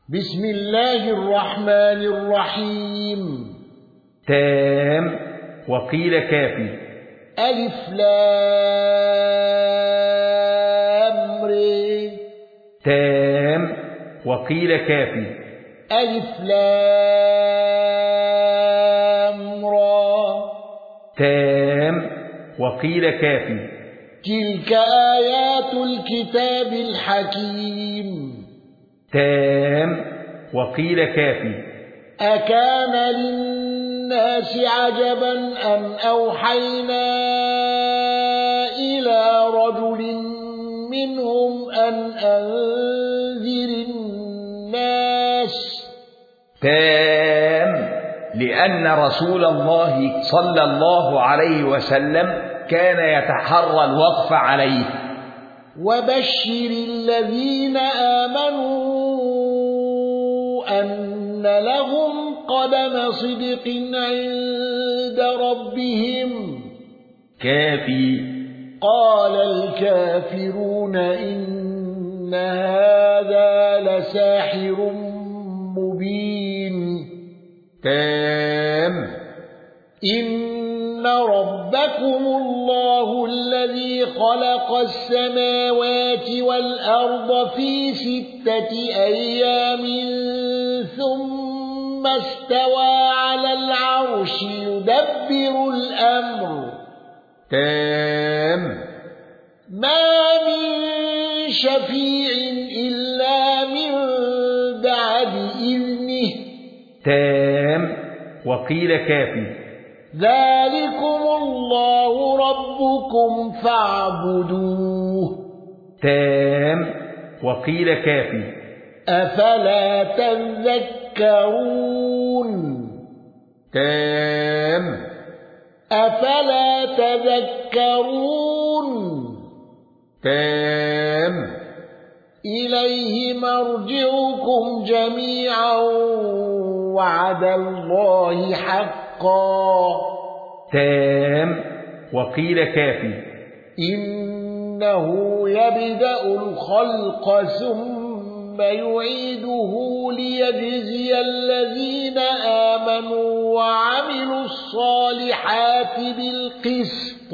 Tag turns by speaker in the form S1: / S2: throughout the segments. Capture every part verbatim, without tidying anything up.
S1: بسم الله الرحمن الرحيم.
S2: تام وقيل كافي.
S1: ألف لام ر.
S2: تام وقيل كافي.
S1: ألف لام را.
S2: تام وقيل كافي.
S1: تلك آيات الكتاب الحكيم.
S2: تام وقيل كافي.
S1: أكان للناس عجبا أن أوحينا إلى رجل منهم أن أنذر الناس.
S2: تام لأن رسول الله صلى الله عليه وسلم كان يتحرى الوقف عليه.
S1: وبشر الذين آمنوا أن لهم قدم صدق عند ربهم.
S2: كافي.
S1: قال الكافرون إن هذا لساحر مبين.
S2: تام
S1: إن ربكم الله الذي خلق السماوات والأرض في ستة أيام ثم استوى على العرش يدبر الأمر.
S2: تام
S1: ما من شفيع إلا من بعد إذنه.
S2: تام وقيل كافي.
S1: ذلكم الله ربكم فاعبدوه.
S2: تام وقيل كافي.
S1: أفلا تذكرون.
S2: تام
S1: أفلا تذكرون.
S2: تام
S1: إليه مرجعكم جميعا وعد الله حقا.
S2: تام وقيل كافي.
S1: إنه يبدأ الخلق ثم يعيده ليجزي الذين آمنوا وعملوا الصالحات بالقسط.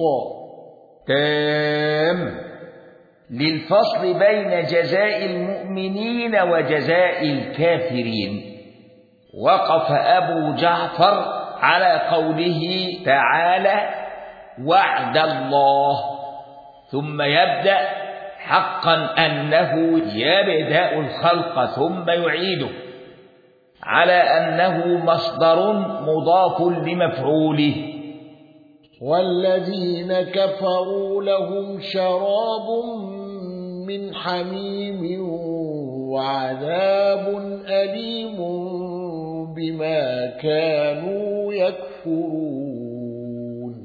S2: تام للفصل بين جزاء المؤمنين وجزاء الكافرين. وقف أبو جعفر على قوله تعالى وعد الله، ثم يبدأ حقا أنه يبدأ الخلق ثم يعيده، على أنه مصدر مضاف لمفعوله.
S1: والذين كفروا لهم شراب من حميم وعذاب أليم بما كانوا يكفرون.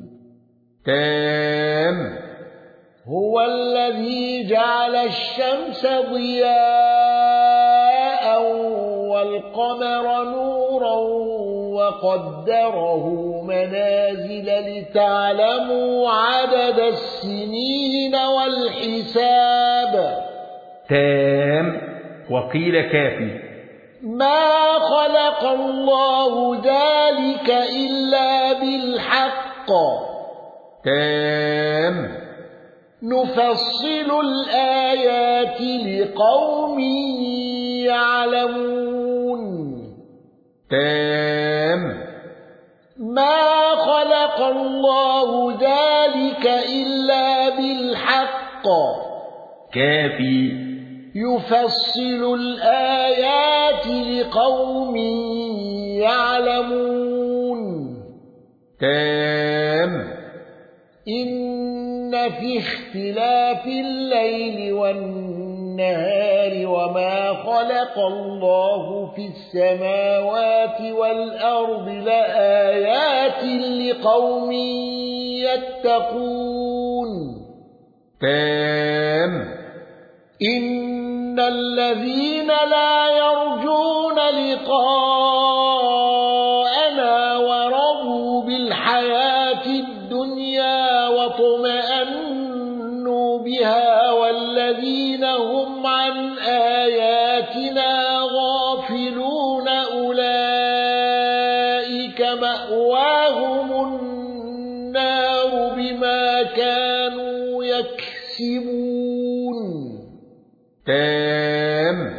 S2: تام
S1: هو الذي جعل الشمس ضياء والقمر نورا وقدره منازل لتعلموا عدد السنين والحساب.
S2: تام وقيل كافي.
S1: ما خلق الله ذلك إلا بالحق.
S2: تام
S1: نفصل الآيات لقوم يعلمون.
S2: تام
S1: ما خلق الله ذلك إلا بالحق.
S2: كافي.
S1: يفصل الآيات لقوم يعلمون.
S2: تام
S1: إن في اختلاف الليل والنهار وما خلق الله في السماوات والأرض لآيات لقوم يتقون.
S2: تام
S1: إن الذين لا يرجون لقاءنا ورضوا بالحياة الدنيا واطمأنوا بها والذين هم عن آياتنا غافلون الغافلون أولئك مأواهم النار بما كانوا يكسبون
S2: تام.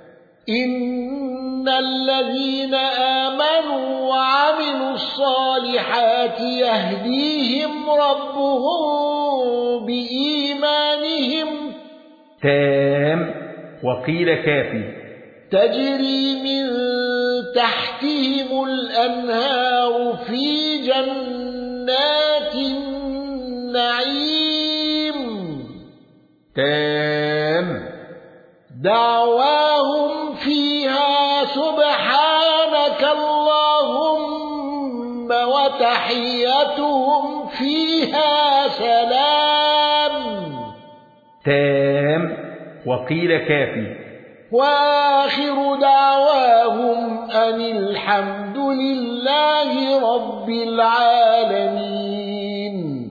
S1: إن الذين آمنوا وعملوا الصالحات يهديهم ربهم بإيمانهم
S2: تام وقيل كافي
S1: تجري من تحتهم الأنهار في جنات النعيم
S2: تام.
S1: دعواهم فيها سبحانك اللهم وتحيتهم فيها سلام
S2: تام وقيل كافي
S1: وآخر دعواهم أن الحمد لله رب العالمين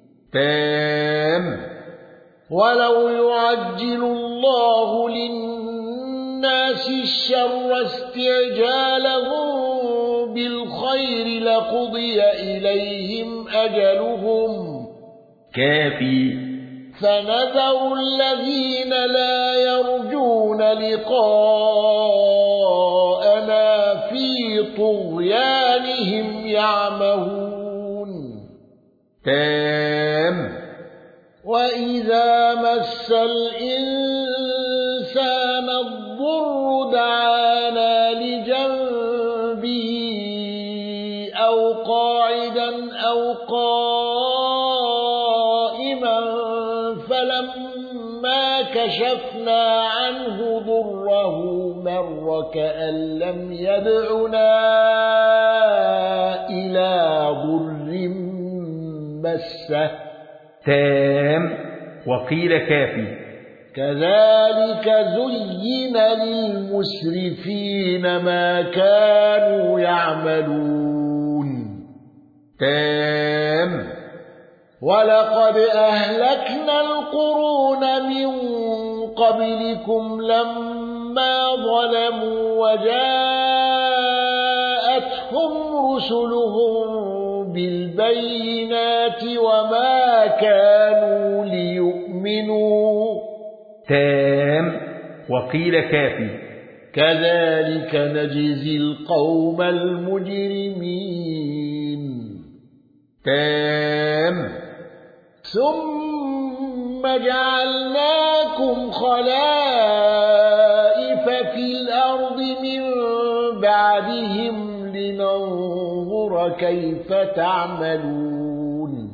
S2: تام.
S1: ولو يعجل الله للناس الشر استعجالهم بالخير لقضي إليهم أجلهم
S2: كافي.
S1: فنذر الذين لا يرجون لقاءنا في طغيانهم يعمهون
S2: تام.
S1: وإذا مس الإنسان الضر دعانا لجنبه أو قاعدا أو قائما فلما كشفنا عنه ضره مر كأن لم يدعنا إلى ضر مسه
S2: تام وقيل كافي
S1: كذلك زين للمسرفين ما كانوا يعملون
S2: تام.
S1: ولقد أهلكنا القرون من قبلكم لما ظلموا وجاءتهم رسلهم بالبينات وما كانوا ليؤمنوا
S2: تام وقيل كافي
S1: كذلك نجزي القوم المجرمين
S2: تام.
S1: ثم جعلناكم خلائف في الأرض من بعدهم لننظر كيف تعملون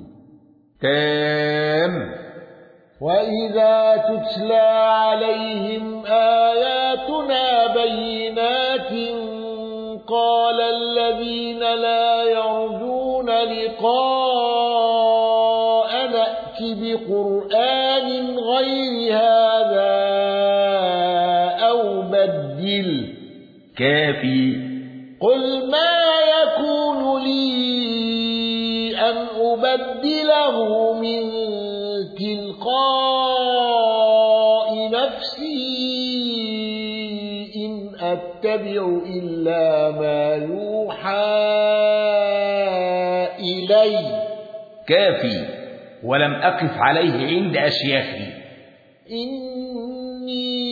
S2: تام.
S1: وإذا تتلى عليهم آياتنا بينات قال الذين لا يرجون لقاء نأت بقرآن غير هذا أو بدل
S2: كافي.
S1: قل ما يكون لي أن أبدله من تلقاء نفسي إن أتبع إلا ما يوحى إلي
S2: كافي ولم أقف عليه عند أشياخي
S1: إني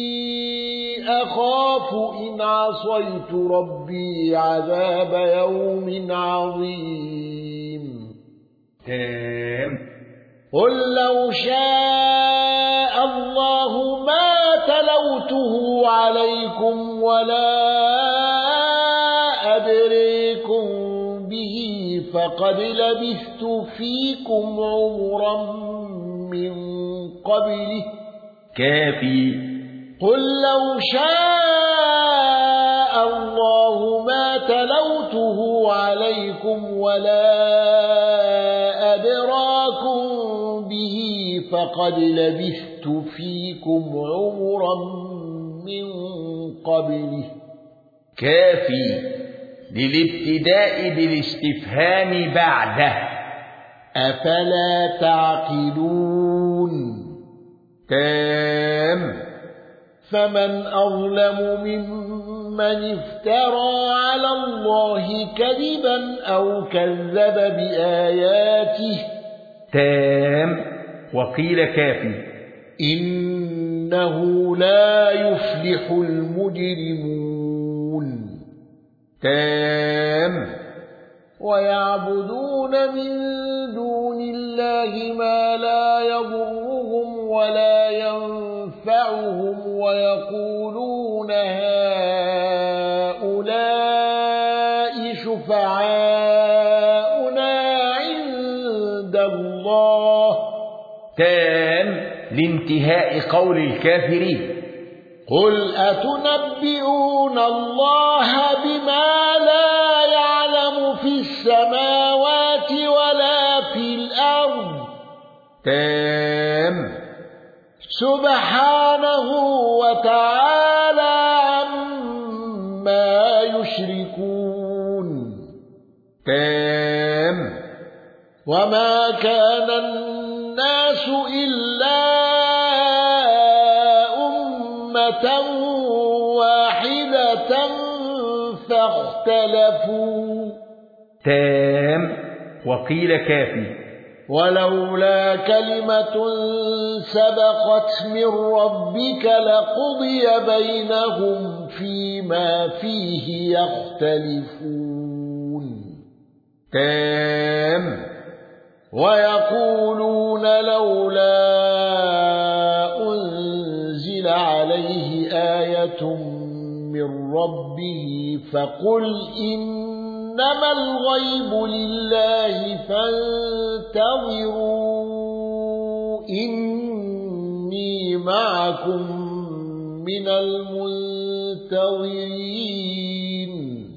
S1: أخاف إن عصيت ربي عذاب يوم عظيم
S2: تام.
S1: قل لو شاء الله ما تلوته عليكم ولا أدريكم به فقد لبثت فيكم عمرا من قبله
S2: كافي.
S1: قل لو شاء الله ما تلوته عليكم ولا أدراكم به فقد لبثت فيكم عمرا من قبله
S2: كافي للابتداء بالاستفهام بعده
S1: أفلا تعقلون
S2: تام.
S1: فمن أظلم ممن من افترى على الله كذبا أو كذب بآياته.
S2: تام وقيل كافي.
S1: إنه لا يفلح المجرمون.
S2: تام.
S1: ويعبدون من دون الله ما لا يضرهم ولا ينفعهم ويقولون هؤلاء شفعاؤنا عند الله.
S2: تام لانتهاء قول الكافرين.
S1: قل أتنبئون الله بما لا يعلم في السماوات ولا في الأرض.
S2: تام.
S1: سبحانه وتعالى عما يشركون.
S2: تام.
S1: وما كان الناس إلا أمة واحدة فاختلفوا.
S2: تام وقيل كافي.
S1: ولولا كلمة سبقت من ربك لقضي بينهم فيما فيه يختلفون.
S2: تام.
S1: ويقولون لولا أنزل عليه آية من ربه فقل إنما الغيب لله فانتظروا إني معكم من المنتظرين.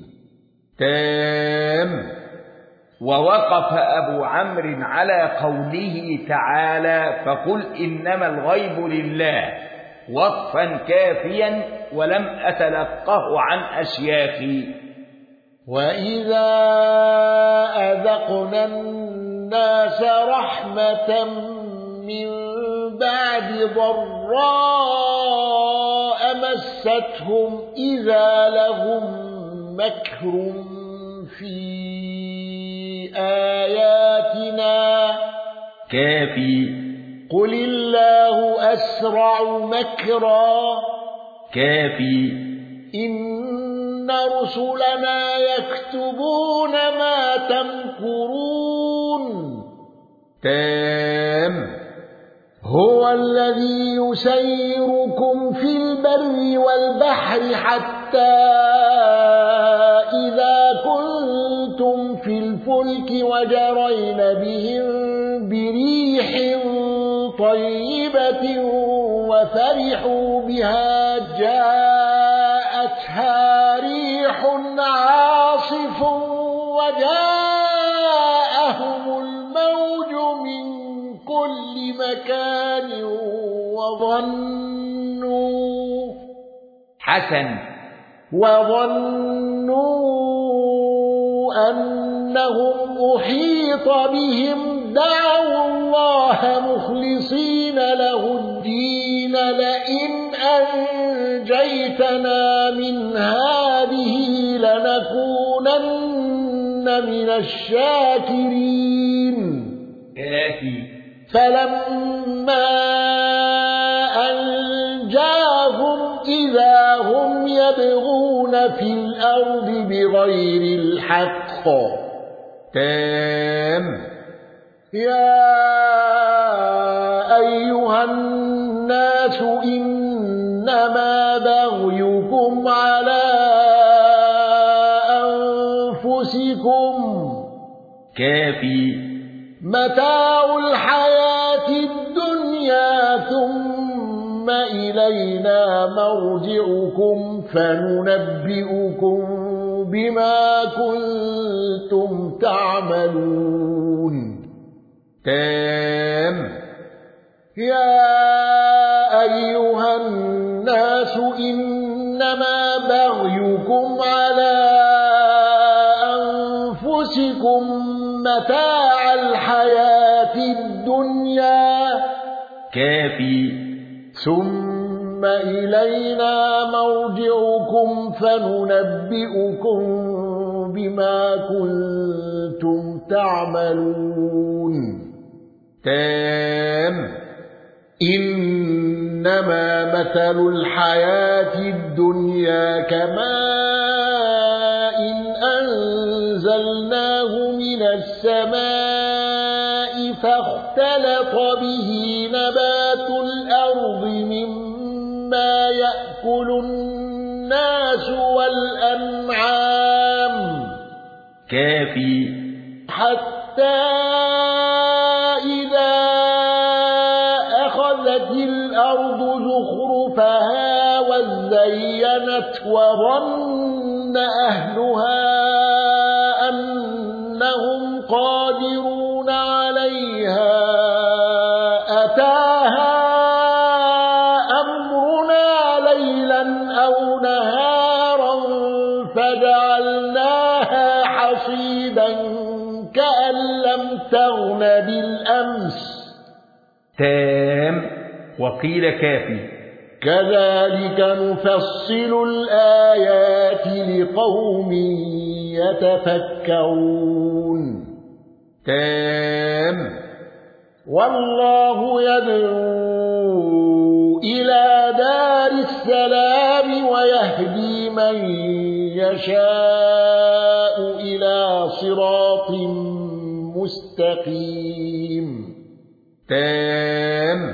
S2: تام. ووقف أبو عمرو على قوله تعالى فقل إنما الغيب لله وقفا كافيا ولم أتلقه عن أشياخي.
S1: وإذا أذقنا الناس رحمة من بعد ضراء مستهم إذا لهم مكر في آياتنا.
S2: كافي.
S1: قل الله أسرع مكرا.
S2: كافي.
S1: إن رسلنا يكتبون ما تمكرون.
S2: تام.
S1: هو الذي يسيركم في البر والبحر حتى إذا كنتم في الفلك وجرين بهم بريح طيبة وفرحوا بها جاءتها ريح عاصف وجاءهم الموج من كل مكان وظنوا
S2: حسن.
S1: وظنوا أنهم أحيط بهم دعوا الله مخلصين له الدين لئن أنجيتنا من هذه لنكونن من الشاكرين.
S2: كافي.
S1: فلما أنجاهم إذا هم يبغون في الأرض بغير الحق.
S2: تام.
S1: يا أيها الناس إنما بغيكم على أنفسكم.
S2: كافي.
S1: متاع الحياة الدنيا ثم إلينا مرجعكم فننبئكم بما كنتم تعملون.
S2: تام.
S1: يا أيها الناس إنما بغيكم على أنفسكم متاع الحياة الدنيا.
S2: كافي.
S1: ثم ثم إلينا مرجعكم فننبئكم بما كنتم تعملون
S2: تام
S1: إنما مثل الحياة الدنيا كماء إن أنزلناه من السماء فاختلط به نبات الأرض مما يأكل الناس والأنعام
S2: كافي
S1: حتى إذا أخذت الأرض زخرفها وزينت وظن أهلها أنهم قادرون عليها أتاها أمرنا ليلا أو نهارا فجعلناها حصيدا كأن لم تغن بالأمس
S2: تام وقيل كافي
S1: كذلك نفصل الآيات لقوم يتفكرون
S2: تام
S1: والله يدعو إلى دار السلام ويهدي من يشاء إلى صراط مستقيم
S2: تام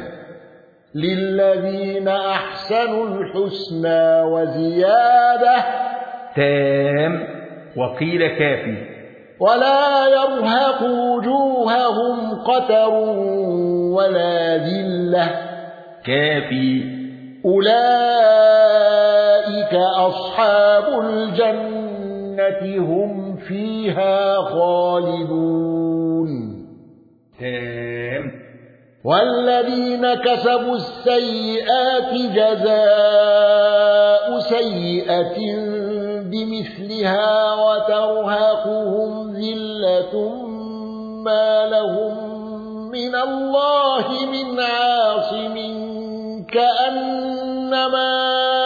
S1: للذين أحسنوا الحسنى وزيادة
S2: تام وقيل كافي
S1: ولا يرهق وجوههم قتر ولا ذلة
S2: كافي
S1: أولئك أصحاب الجنة هم فيها خالدون
S2: تام
S1: والذين كسبوا السيئات جزاء سيئة بمثلها وترهقهم ذلة ما لهم من الله من عاصم كأنما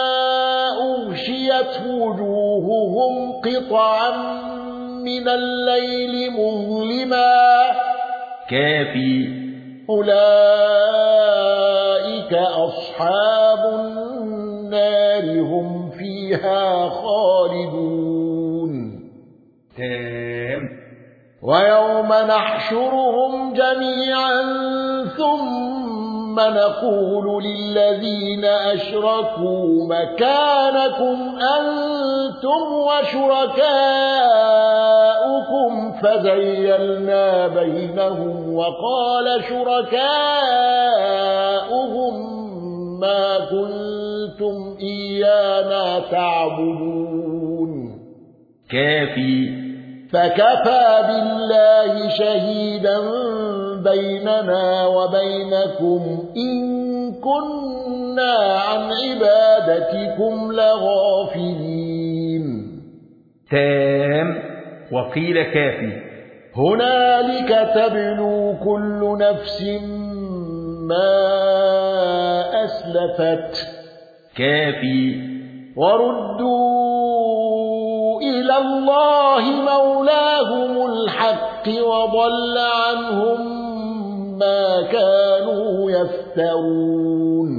S1: أغشيت وجوههم قطعا من الليل مظلما
S2: كافي
S1: أولئك أصحاب النار هم فيها خالدون
S2: تام
S1: ويوم نحشرهم جميعا ثم نقول للذين أشركوا مكانكم أنتم وشركاؤكم فزيلنا بينهم وقال شركاؤهم ما كنتم إيانا تعبدون
S2: كافي
S1: فكفى بالله شهيدا بيننا وبينكم إن كنا عن عبادتكم لغافلين
S2: تام وقيل كافي
S1: هنالك تبلو كل نفس ما أسلفت
S2: كافي
S1: وردوا إلى الله مولاهم الحق وضل عنهم ما كانوا يفترون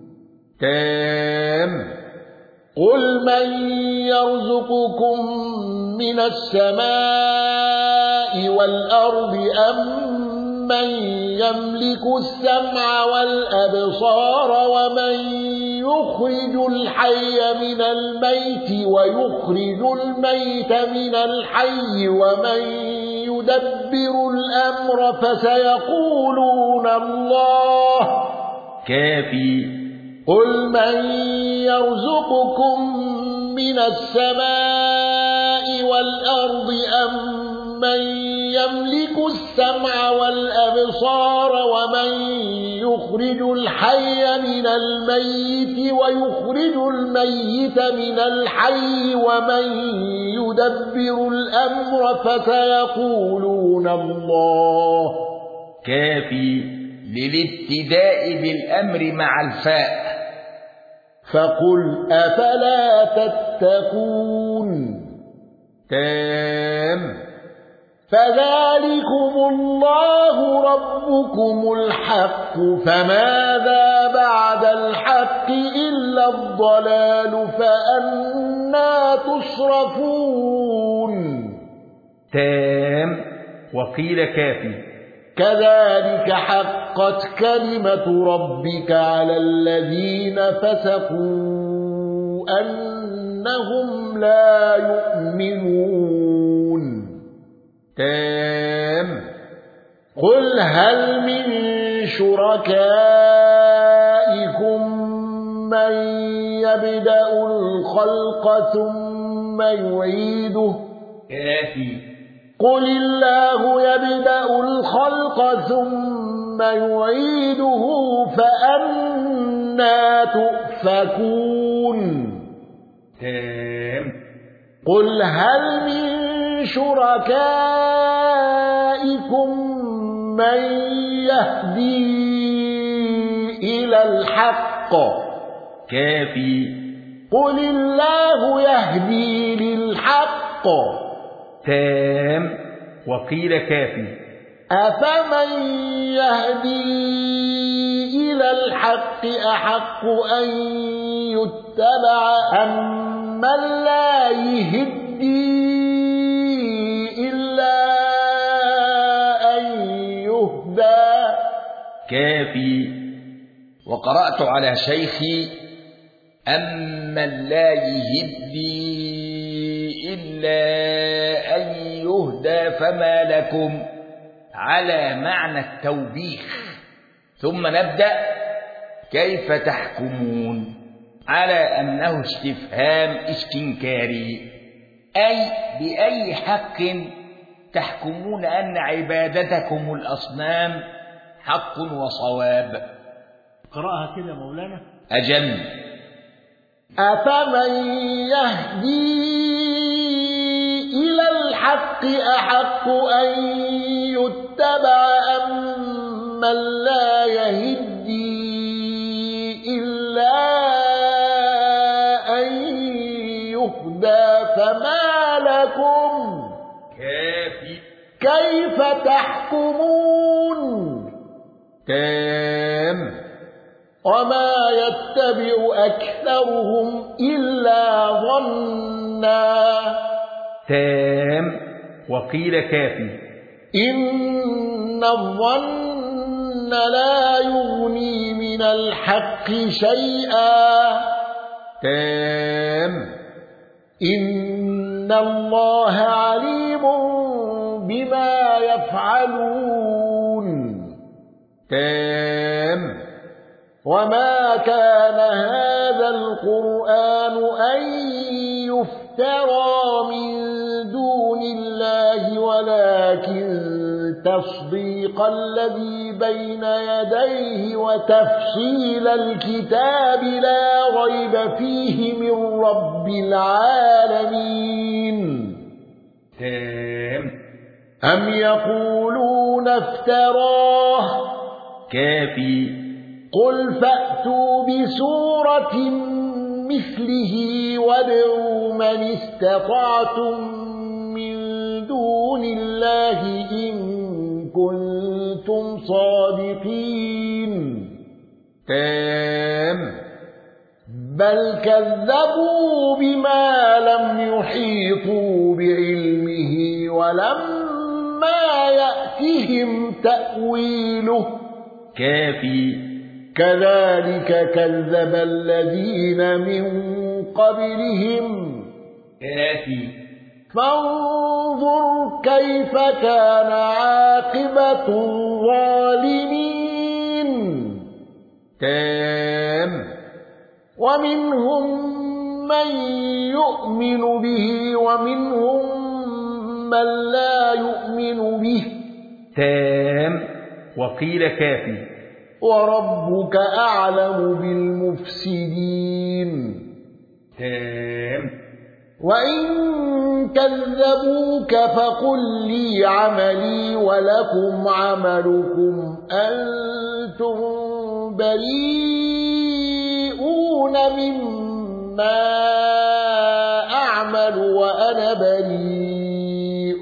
S2: تام
S1: قل من يرزقكم من السماء والأرض أم من يملك السمع والأبصار ومن يخرج الحي من الميت ويخرج الميت من الحي ومن يدبر الأمر فسيقولون الله
S2: كافي
S1: قل من يرزقكم من السماء والأرض أم من يملك السمع والأبصار ومن يخرج الحي من الميت ويخرج الميت من الحي ومن يدبر الأمر فسيقولون الله
S2: كافي للابتداء بالأمر مع الفاء
S1: فقل أفلا تتقون
S2: تام.
S1: فذلكم الله ربكم الحق فماذا بعد الحق إلا الضلال فأنى تصرفون
S2: تام وقيل كافي.
S1: كذلك حقت كلمة ربك على الذين فسقوا أنهم لا يؤمنون
S2: تام.
S1: قل هل من شركائكم من يبدأ الخلق ثم يعيده
S2: كافي.
S1: قل الله يبدأ الخلق ثم يعيده فأنى تؤفكون
S2: تام.
S1: قل هل من شركائكم من يهدي إلى الحق
S2: كافي.
S1: قل الله يهدي للحق
S2: تام وقيل كافي.
S1: أفمن يهدي إلى الحق أحق أن يتبع أم من لا يهدي إلا أن يهدى
S2: كافي.
S3: وقرأت على شيخي أمن لا يهدي إلا أن يهدى فما لكم على معنى التوبيخ. ثم نبدأ كيف تحكمون على أنه استفهام استنكاري، أي بأي حق تحكمون أن عبادتكم الأصنام حق وصواب.
S1: قرأها كده مولانا.
S3: أجل.
S1: أفمن يهدي إلى الحق أحق أن يتبع أم من لا يهدي إلا أن يهدى فما لكم
S2: كافي.
S1: كيف تحكمون
S2: تام.
S1: وما يتبع أكثرهم إلا ظنا
S2: تام وقيل كافي.
S1: إن الظن لا يغني من الحق شيئا
S2: تام.
S1: إن الله عليم بما يفعلون
S2: تام.
S1: وما كان هذا القرآن أن يفترى من دون الله ولكن تصديق الذي بين يديه وتفصيل الكتاب لا ريب فيه من رب العالمين.
S2: تام.
S1: أم يقولون افتراه
S2: كافي.
S1: قل فأتوا بسورة مثله وادعوا من استطعتم من دون الله إن كنتم صادقين.
S2: تام.
S1: بل كذبوا بما لم يحيطوا بعلمه ولما يأتهم تأويله.
S2: كافي.
S1: كذلك كذب الذين من قبلهم.
S2: كافي.
S1: فانظر كيف كان عاقبة الظالمين.
S2: تام.
S1: ومنهم من يؤمن به ومنهم من لا يؤمن به.
S2: تام وقيل كافي.
S1: وربك أعلم بالمفسدين.
S2: تام.
S1: وإن كذبوك فقل لي عملي ولكم عملكم أنتم بريئون مما أعمل وأنا بريء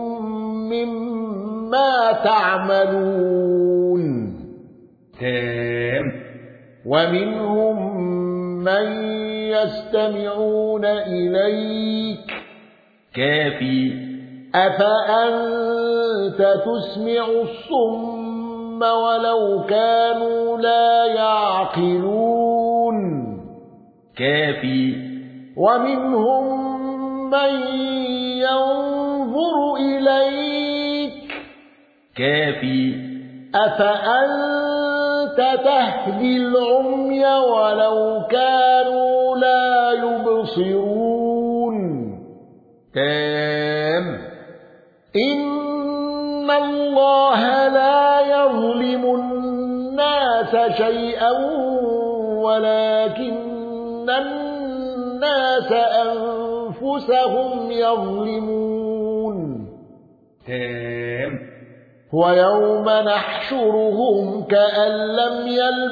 S1: مما تعملون
S2: تام.
S1: ومنهم من يستمعون إليك
S2: كافي.
S1: أفأنت تسمع الصم ولو كانوا لا يعقلون
S2: كافي.
S1: ومنهم من ينظر إليك
S2: كافي.
S1: أفأنت تهدي العمي ولو كانوا لا يبصرون
S2: تام.
S1: إن الله لا يظلم الناس شيئا ولكن الناس أنفسهم يظلمون
S2: تام.
S1: ويوم نحشرهم كأن لم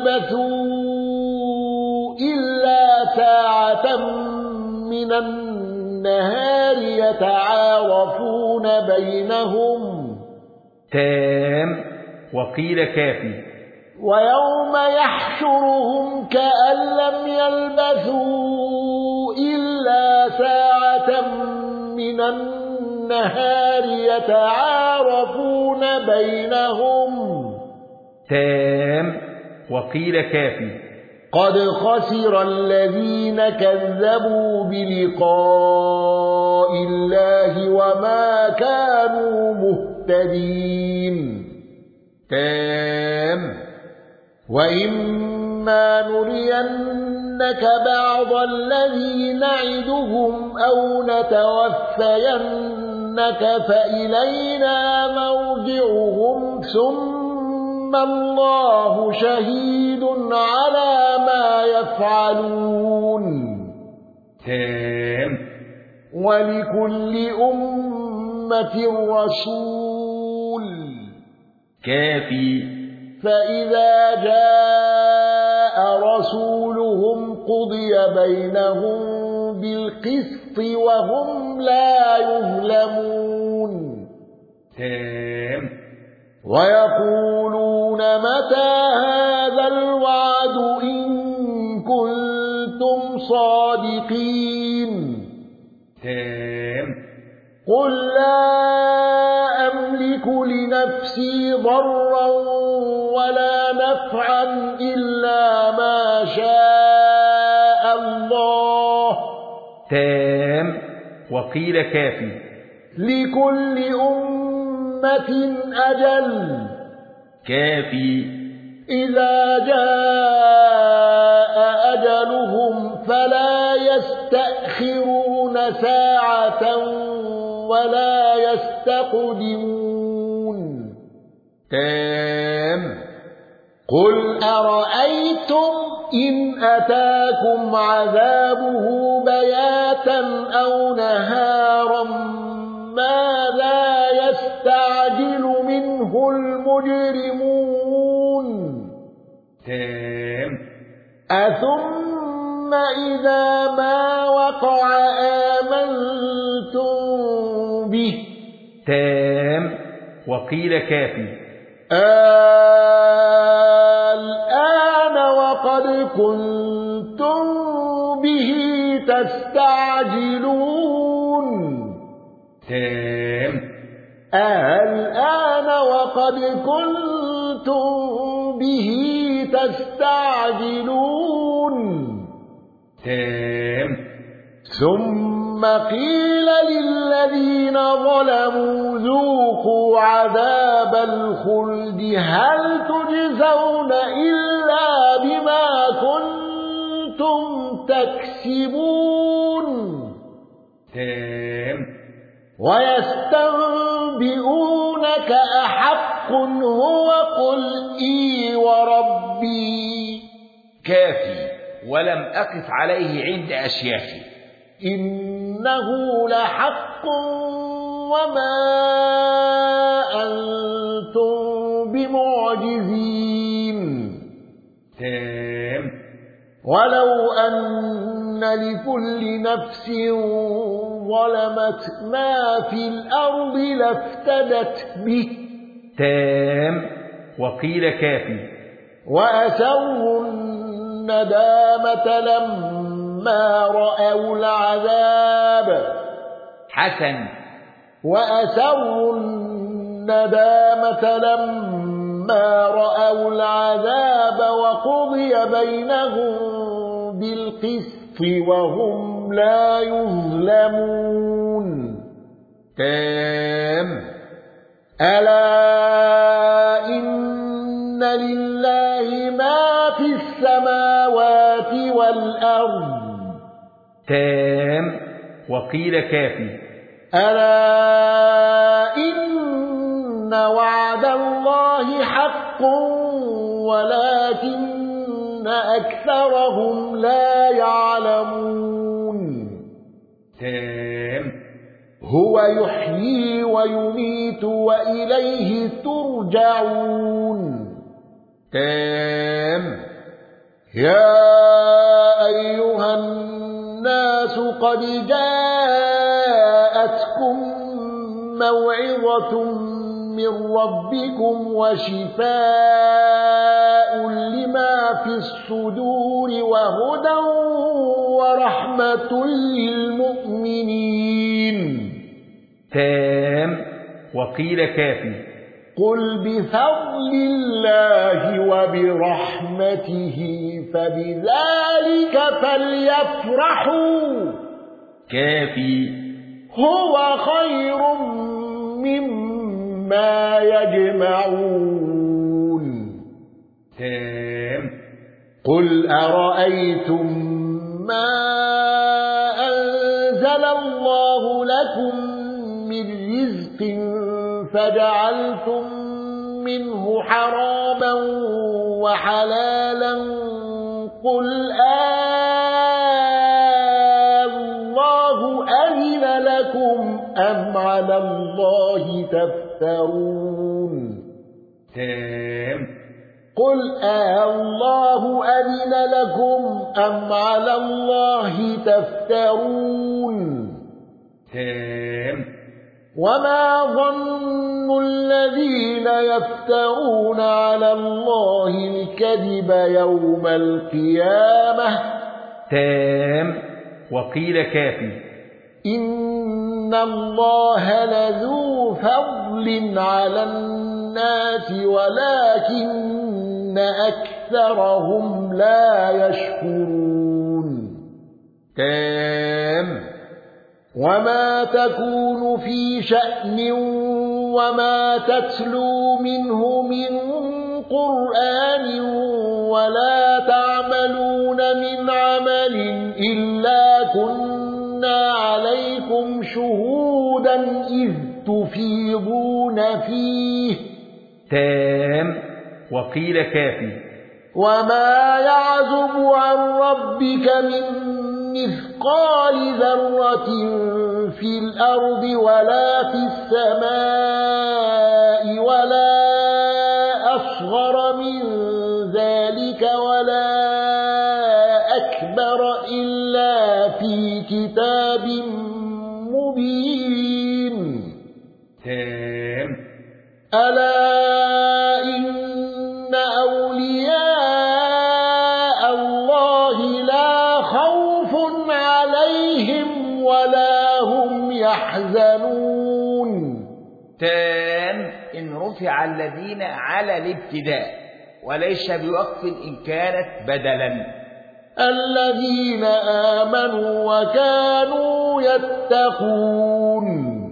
S1: يلبثوا إلا ساعة من النهار يتعارفون بينهم
S2: تام. وقيل كافي.
S1: ويوم يحشرهم كأن لم يلبثوا إلا ساعة من النهار يتعارفون بينهم
S2: تام. وقيل كافي.
S1: قد خسر الذين كذبوا بلقاء الله وما كانوا مهتدين
S2: تام.
S1: وإما نرينك بعض الذي نعدهم أو نتوفينك فإلينا مرجعهم ثم الله شهيد على ما يفعلون
S2: تام.
S1: ولكل أمة رسول
S2: كافي.
S1: فإذا جاء رسولهم قضي بينهم بالقسط وهم لا يظلمون
S2: تام.
S1: ويقولون متى هذا الوعد إن كنتم صادقين
S2: تام.
S1: قل لا أملك لنفسي ضرا ولا نفعا إلا ما شاء الله
S2: تام. وقيل كافي.
S1: لكل أمة أجل
S2: كافي.
S1: إذا جاء أجلهم فلا يستأخرون ساعة ولا يستقدمون
S2: تام.
S1: قل أرأيتم إن أتاكم عذابه بياتا أو نهارا ماذا يستعجل منه المجرمون
S2: تام.
S1: أثم إذا ما وقع آمنتم به
S2: تام. وقيل كافي.
S1: الآن وقد كنتم به تستعجلون
S2: تام.
S1: الآن وقد كنتم به تستعجلون
S2: تام.
S1: ثم قيل للذين ظلموا ذوقوا عذاب الخلد هل تجزون إلا بما كنتم تكسبون
S2: تام.
S1: ويستنبئونك أحق هو قل إي وربي
S3: كافي. ولم أقف عليه عند أشياخي.
S1: إنه لحق وما أنتم بمعجزين
S2: تام.
S1: ولو أن لكل نفس ظلمت ما في الأرض لافتدت به.
S2: تام وقيل كافي.
S1: وأسروا الندامة لما رأوا العذاب.
S3: حسن.
S1: وأسروا الندامة لما رأوا العذاب وقضي بينهم بالقسط وهم لا يظلمون.
S2: تام.
S1: ألا إن لله ما في السماوات والأرض.
S2: تام وقيل كافي.
S1: ألا إن وعد الله حق ولكن أكثرهم لا يعلمون.
S2: تام.
S1: هو يحيي ويميت وإليه ترجعون.
S2: تام.
S1: يا أيها الناس قد جاءتكم موعظة من ربكم وشفاء لما في الصدور وهدى ورحمة للمؤمنين.
S2: تام وقيل كافي.
S1: قل بفضل الله وبرحمته فبذلك فليفرحوا.
S2: كافي.
S1: هو خير مما يجمعون.
S2: تام.
S1: قل أرأيتم ما أنزل الله لكم من رزق فجعلتم منه حراما وحلالا قل الله أذن لكم أم على الله تفترون.
S2: تام.
S1: قل الله أذن لكم أم على الله تفترون.
S2: تام.
S1: وما ظن الذين يفترون على الله الكذب يوم القيامة.
S2: تام وقيل كافي.
S1: إن الله لذو فضل على الناس ولكن أكثرهم لا يشكرون.
S2: تام.
S1: وما تكون في شأن وما تتلو منه من قرآن ولا تعملون من عمل إلا كنا عليكم شهودا إذ تفيضون فيه.
S2: تام وقيل كافي.
S1: وما يعزب عن ربك من مثقال ذرة في الأرض ولا في السماء ولا أصغر من ذلك ولا أكبر إلا في كتاب مبين.
S2: تام.
S1: ألا إن أولياء الله لا خوف عليهم ولا هم يحزنون.
S3: تام إن رفع الذين على الابتداء وليس بوقف إن كانت بدلا.
S1: الذين آمنوا وكانوا يتقون.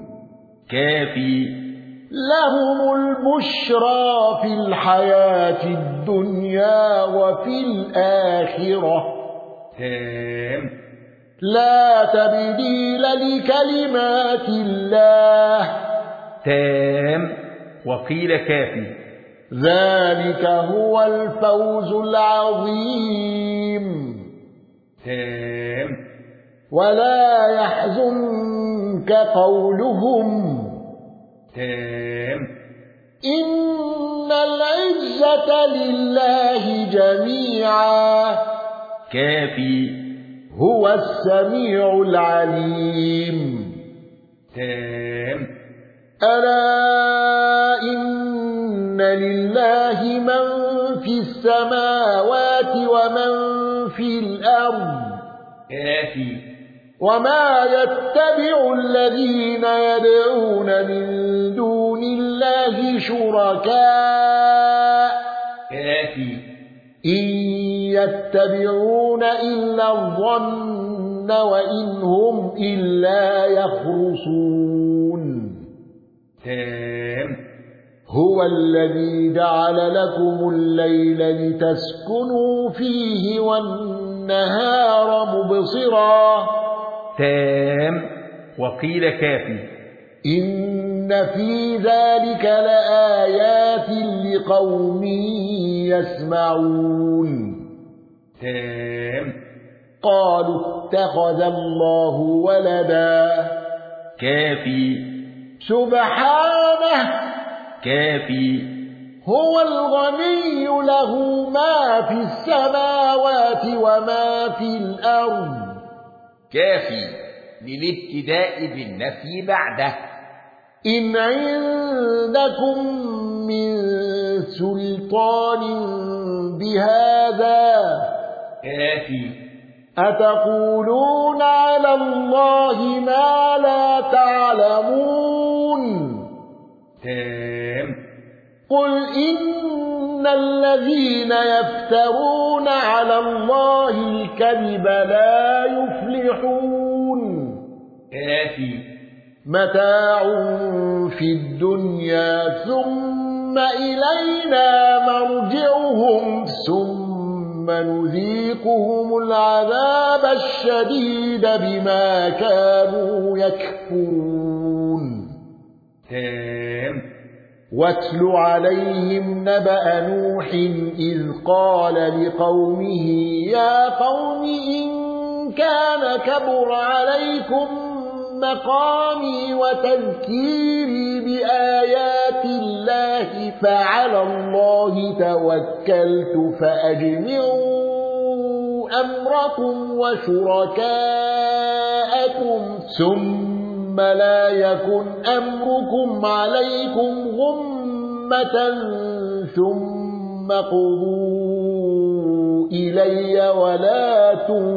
S2: كافي.
S1: لهم البشرى في الحياة الدنيا وفي الآخرة.
S2: تام.
S1: لا تبديل لكلمات الله.
S2: تام وقيل كافي.
S1: ذلك هو الفوز العظيم.
S2: تام.
S1: ولا يحزنك قولهم.
S2: تام.
S1: إن العزة لله جميعا
S2: كافي
S1: هو السميع العليم
S2: تام
S1: ألا إن لله من في السماوات ومن في الأرض
S2: كافي
S1: وما يتبع الذين يدعون من دون الله شركاء
S2: كافي
S1: إن يتبعون إلا الظن وإن هم إلا يخرصون
S2: تام
S1: هو الذي جعل لكم الليل لتسكنوا فيه والنهار مبصرا
S2: تام وقيل كافي
S1: إن في ذلك لآيات لقوم يسمعون
S2: تام
S1: قالوا اتخذ الله ولدا
S2: كافي
S1: سبحانه
S2: كافي
S1: هو الغني له ما في السماوات وما في الأرض
S3: كافي للابتداء بالنفي بعده
S1: إن عندكم من سلطان بهذا
S2: كافي
S1: أتقولون على الله ما لا تعلمون
S2: تام
S1: قل إن الذين يفترون على الله الكذب لا يفلحون
S2: كافي
S1: متاع في الدنيا ثم إلينا مرجعهم ثم نذيقهم العذاب الشديد بما كانوا يكفرون
S2: تام
S1: واتل عليهم نبأ نوح إذ قال لقومه يا قوم إن كان كبر عليكم مقامي وتذكيري بآيات الله فعلى الله توكلت فأجمعوا أمركم وشركاءكم ثم لا يكن أمركم عليكم غمة ثم قضوا إلي ولا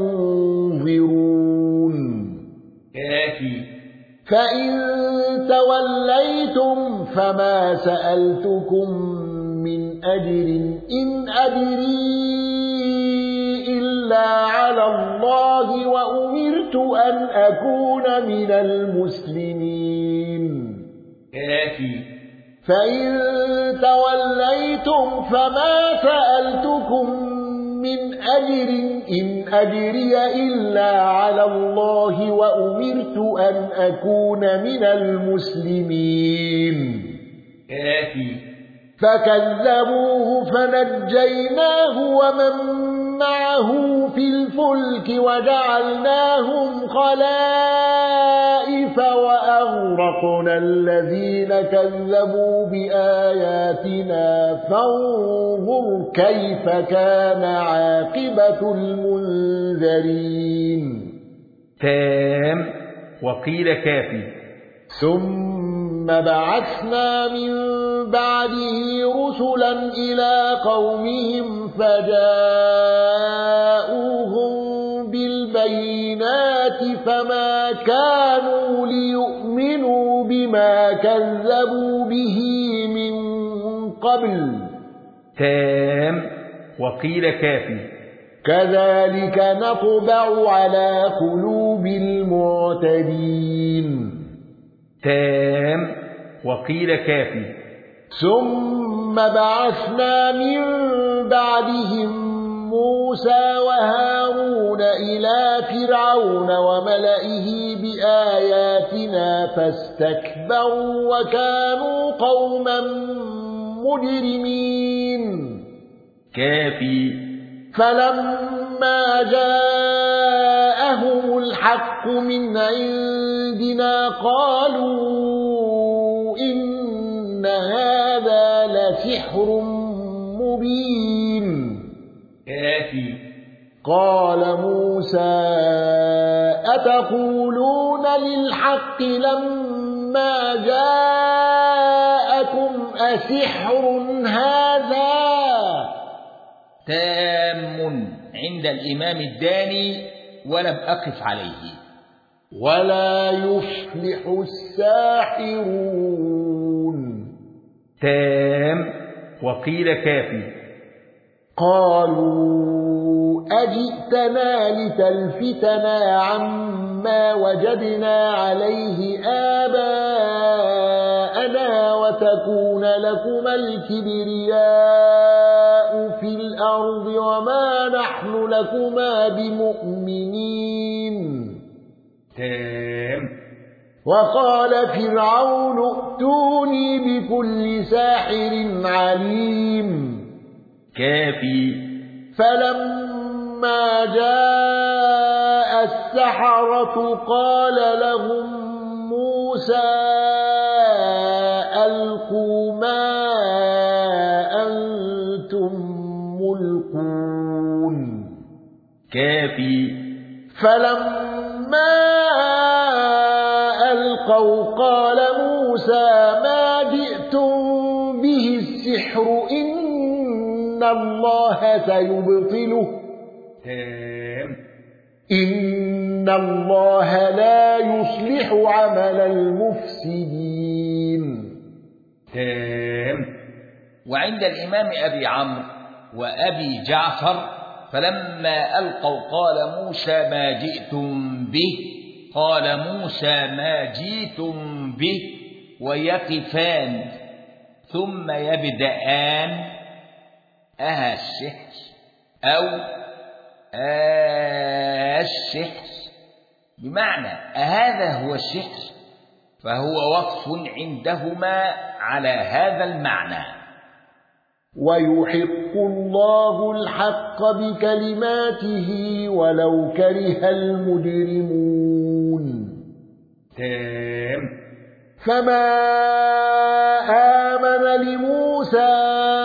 S1: تنظرون
S2: كافي
S1: فإن توليتم فما سألتكم من أجر إن أجري إلا على الله وأمرت أن أكون من المسلمين
S2: كافي
S1: فإن توليتم فما سألتكم من أجر إن أجري إلا على الله وأمرت أن أكون من المسلمين
S2: كافي
S1: فكذبوه فنجيناه ومن معه في الفلك وجعلناهم خلائف وأغرقنا الذين كذبوا بآياتنا فانظر كيف كان عاقبة المنذرين
S2: تام وقيل كافي
S1: ثم بعثنا من بعده رسلا إلى قومهم فجاءوهم بالبينات فما كانوا ليؤمنوا بما كذبوا به من قبل
S2: تام وقيل كافي
S1: كذلك نطبع على قلوب المعتدين
S2: تام وقيل كافي
S1: ثم بعثنا من بعدهم موسى وهارون إلى فرعون وملئه بآياتنا فاستكبروا وكانوا قوما مجرمين
S2: كافي
S1: فلما جاءهم الحق من عندنا قالوا إن هذا لسحر مبين
S2: كافي
S1: قال موسى أتقولون للحق لما جاءكم أسحر هذا؟
S3: تام عند الإمام الداني ولم أقف عليه.
S1: ولا يفلح الساحرون.
S2: تام وقيل كافي.
S1: قالوا أجئتنا لتلفتنا عما وجدنا عليه آباءنا وتكون لكما الكبرياء في الأرض وما نحن لكما بمؤمنين.
S2: تام.
S1: وقال فرعون ائتوني بكل ساحر عليم.
S2: كافي.
S1: فلما جاء السحرة قال لهم موسى ألقوا ما أنتم ملقون.
S2: كافي.
S1: فلما ألقوا قال موسى ما جئتم به السحر إن الله سيبطله.
S2: تام.
S1: إن الله لا يصلح عمل المفسدين.
S2: تام.
S3: وعند الإمام أبي عمرو وأبي جعفر فلما ألقوا قال موسى ما جئتم به قال موسى ما جئتم به ويقفان ثم يبدأان أها السحر أو آه السحر، بمعنى أهذا هو السحر، فهو وقف عندهما على هذا المعنى.
S1: ويحق الله الحق بكلماته ولو كره المجرمون.
S2: تام.
S1: فما آمن لموسى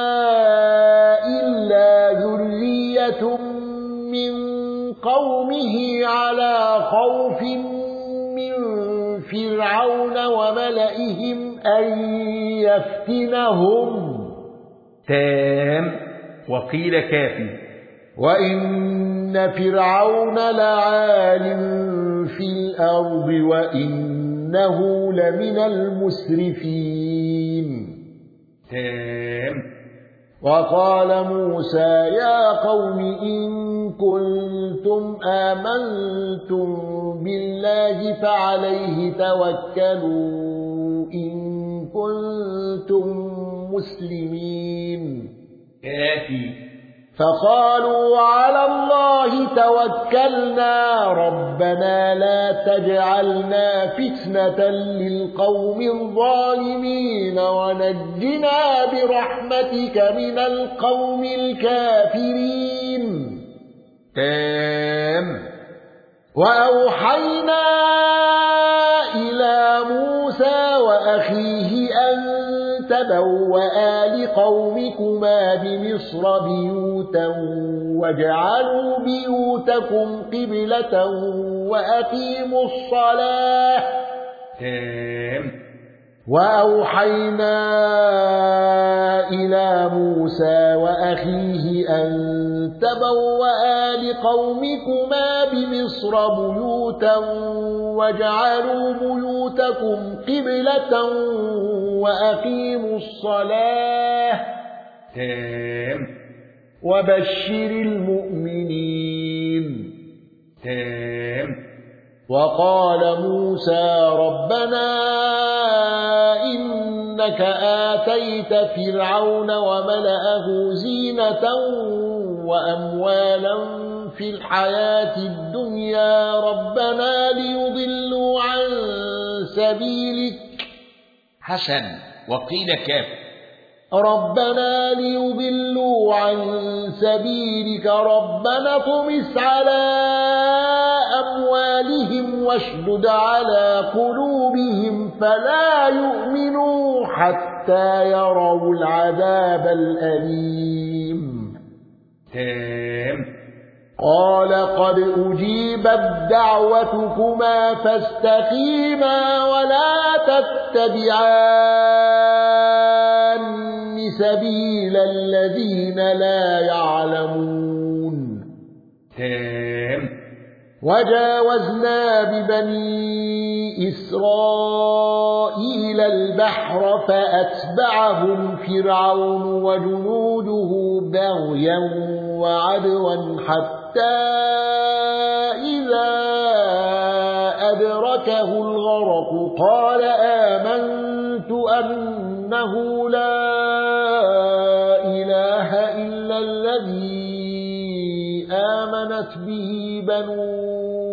S1: إلا ذرية من قومه على خوف من فرعون وملئهم أن يفتنهم.
S2: تام وقيل كافي.
S1: وإن فرعون لعال في الأرض وإنه لمن المسرفين.
S2: تام.
S1: وقال موسى يا قوم إن كنتم آمنتم بالله فعليه توكلوا إن كنتم مسلمين.
S2: كافي.
S1: فقالوا على الله توكلنا ربنا لا تجعلنا فتنة للقوم الظالمين ونجنا برحمتك من القوم الكافرين.
S2: تام.
S1: وأوحينا إلى موسى وأخيه أن تبوأ لقومكما بمصر بيوتا واجعلوا بيوتكم قبلة وأقيموا الصلاة.
S2: تام.
S1: وأوحينا إلى موسى وأخيه أن تبوأ لقومكما بمصر بيوتا واجعلوا بيوتكم قبلة وأقيموا الصلاة.
S2: تام.
S1: وبشر المؤمنين.
S2: تام.
S1: وقال موسى ربنا إنك آتيت فرعون وملأه زينة وأموالا في الحياة الدنيا ربنا ليضلوا عن سبيلك.
S3: حسن وقيل كاف.
S1: ربنا ليضلوا عن سبيلك ربنا طمس على أموالهم واشدد على قلوبهم فلا يؤمنوا حتى يروا العذاب الأليم.
S2: تام.
S1: قال قد أجيبت دعوتكما فاستقيما ولا تتبعان سبيل الذين لا يعلمون
S2: تام.
S1: وجاوزنا ببني إسرائيل البحر فأتبعهم فرعون وجنوده بغيا وعدوا حتى إذا أدركه الغرق قال آمنت أنه لا إله إلا الذي آمنت به بنو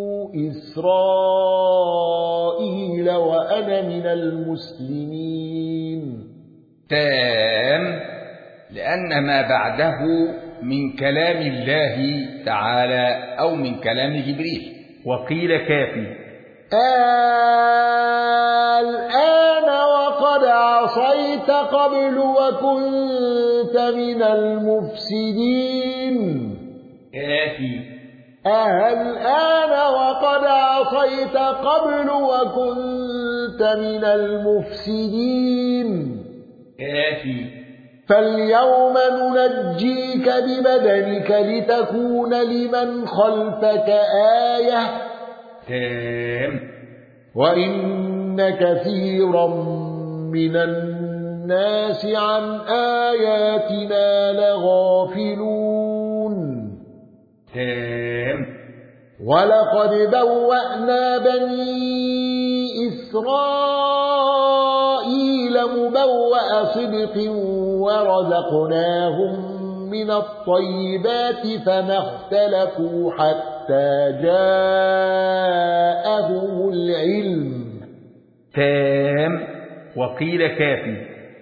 S1: إسرائيل وأنا من المسلمين.
S3: تام، لأن ما بعده من كلام الله تعالى أو من كلام جبريل.
S2: وقيل كافي.
S1: الآن وقد عصيت قبل وكنت من المفسدين.
S3: كافي.
S1: الآن وقد عصيت قبل وكنت من المفسدين.
S3: كافي.
S1: فاليوم ننجيك ببدنك لتكون لمن خلفك آية.
S2: تام.
S1: وإن كثيرا من الناس عن آياتنا لغافلون.
S2: تام.
S1: ولقد بوأنا بني إسرائيل مبوأ صدق ورزقناهم من الطيبات فما اختلفوا حتى جاءهم العلم.
S2: تام. وقيل كافي.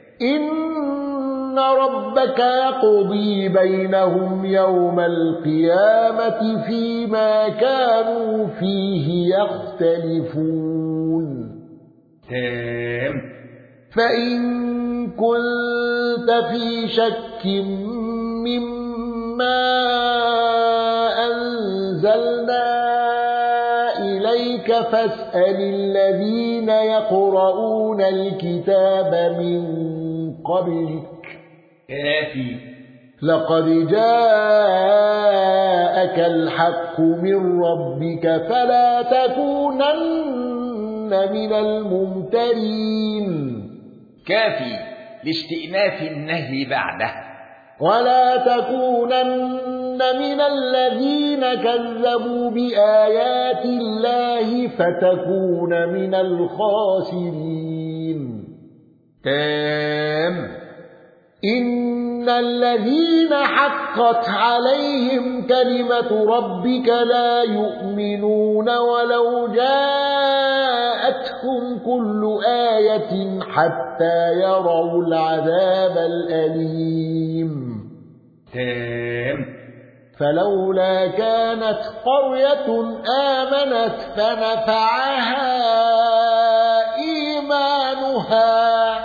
S1: إن ربك يقضي بينهم يوم القيامة فيما كانوا فيه يختلفون.
S2: تام.
S1: فإن كنت في شك مما أنزلنا إليك فاسأل الذين يقرؤون الكتاب من قبلك.
S3: كافي.
S1: لقد جاءك الحق من ربك فلا تكونن من الممترين.
S3: كافي لاستئناف النهي بعده.
S1: ولا تكونن من الذين كذبوا بآيات الله فتكون من الخاسرين.
S3: تام.
S1: إن الذين حقت عليهم كلمة ربك لا يؤمنون ولو جاءتهم كل آية حتى يروا العذاب الأليم.
S2: تام.
S1: فلولا كانت قرية آمنت فنفعها إيمانها.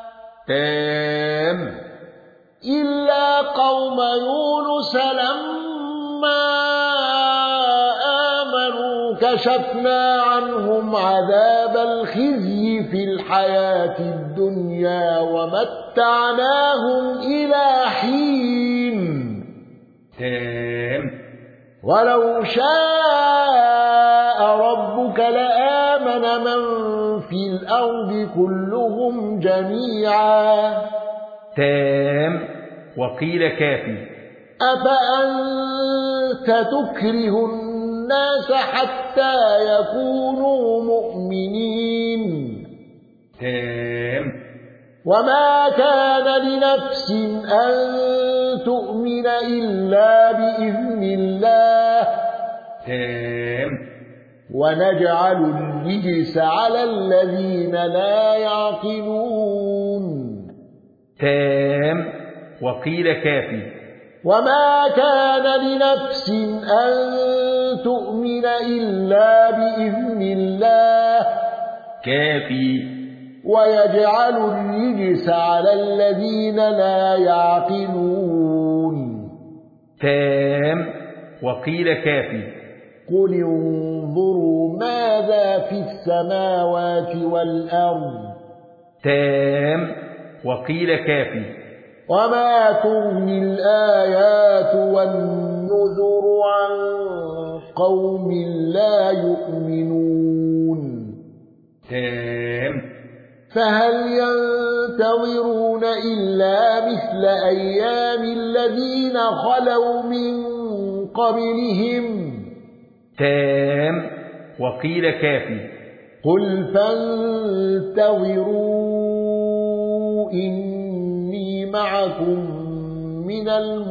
S3: تام.
S1: إلا قوم يونس لما آمنوا كشفنا عنهم عذاب الخزي في الحياة الدنيا ومتعناهم إلى حين.
S2: تام.
S1: ولو شاء ربك لآمن من في الأرض كلهم جميعا.
S2: تام. وقيل كافي.
S1: أفأنت تكره الناس حتى يكونوا مؤمنين.
S2: تام.
S1: وما كان لنفس أن تؤمن إلا بإذن الله.
S2: تام.
S1: ونجعل الرجس على الذين لا يعقلون.
S2: تام. وقيل كافي.
S1: وما كان لنفس أن تؤمن إلا بإذن الله.
S3: كافي.
S1: ويجعل الرجس على الذين لا يعقلون.
S2: تام. وقيل كافي.
S1: قل انظروا ماذا في السماوات والأرض.
S2: تام وقيل كافي.
S1: وما تغني الآيات والنذر عن قوم لا يؤمنون.
S2: تام.
S1: فهل ينتظرون إلا مثل أيام الذين خلوا من قبلهم.
S2: تام وقيل كافي.
S1: قل فانتظروا إني معكم من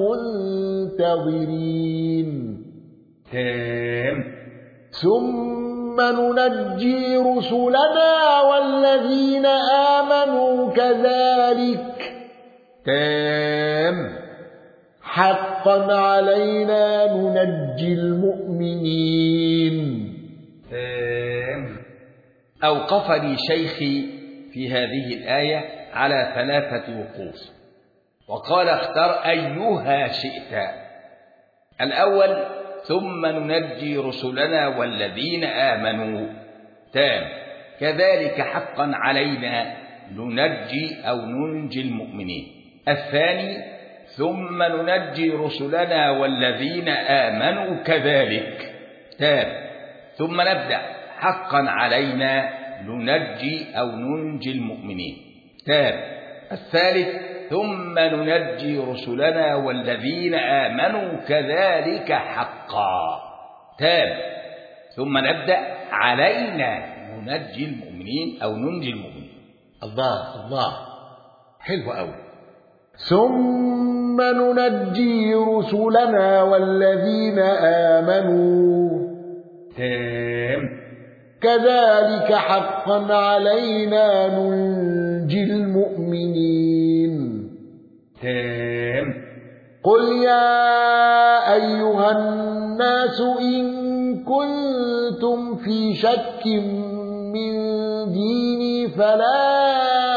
S1: المنتظرين.
S2: تام.
S1: ثم ننجي رسلنا والذين آمنوا كذلك.
S2: تام.
S1: حقا علينا ننجي المؤمنين.
S3: تام. أوقفني شيخي في هذه الآية على ثلاثة وقوف، وقال اختر أيها شئت. الأول ثم ننجي رسلنا والذين آمنوا. تام. كذلك حقا علينا ننجي أو ننجي المؤمنين. الثاني ثم ننجي رسلنا والذين آمنوا كذلك. تام. ثم نبدأ حقا علينا ننجي أو ننجي المؤمنين. تام. الثالث ثم ننجي رسلنا والذين آمنوا كذلك حقا. تام. ثم نبدأ علينا ننجي المؤمنين أو ننجي المؤمنين.
S1: الله الله حلو أوي. ثم ننجي رسلنا والذين آمنوا.
S2: تام.
S1: كذلك حقا علينا ننجي المؤمنين.
S2: تام.
S1: قل يا أيها الناس إن كنتم في شك من ديني فلا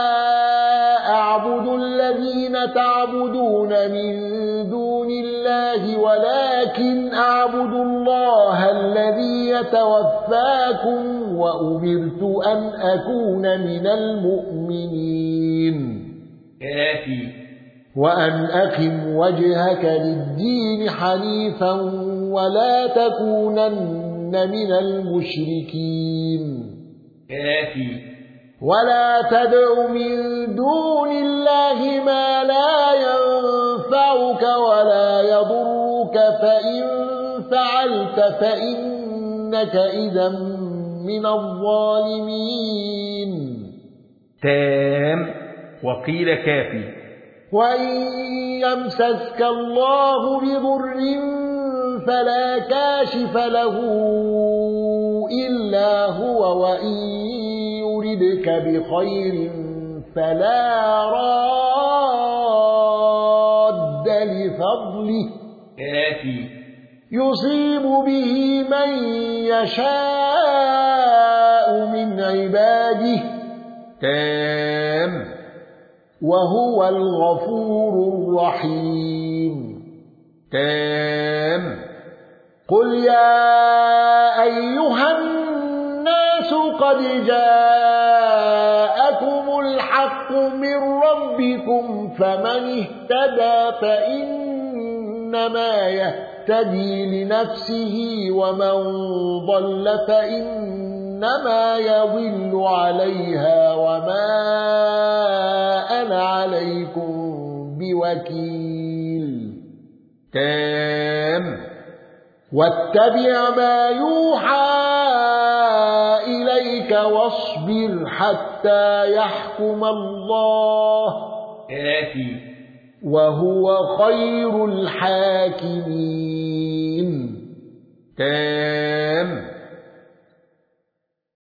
S1: أعبد الذين تعبدون من دون الله ولكن أعبد الله الذي يتوفاكم وأمرت أن أكون من المؤمنين.
S2: كافي.
S1: وأن أقم وجهك للدين حنيفا ولا تكونن من المشركين.
S2: كافي.
S1: ولا تدع من دون الله ما لا ينفعك ولا يضرك فإن فعلت فإنك إذا من الظالمين.
S2: تام وقيل كافي.
S1: وإن يمسسك الله بضر فلا كاشف له إلا هو وإن يردك بخير فلا راد لفضله.
S2: كافي.
S1: يصيب به من يشاء من عباده.
S2: تام.
S1: وهو الغفور الرحيم.
S2: تام.
S1: قل يا أيها الناس قد جاءكم الحق من ربكم فمن اهتدى فإنما يهتدي لنفسه ومن ضل فإنما يضل عليها وما أنا عليكم بوكيل.
S2: تام.
S1: واتبع ما يوحى إليك واصبر حتى يحكم الله.
S2: كافي.
S1: وهو خير الحاكمين.
S2: تام.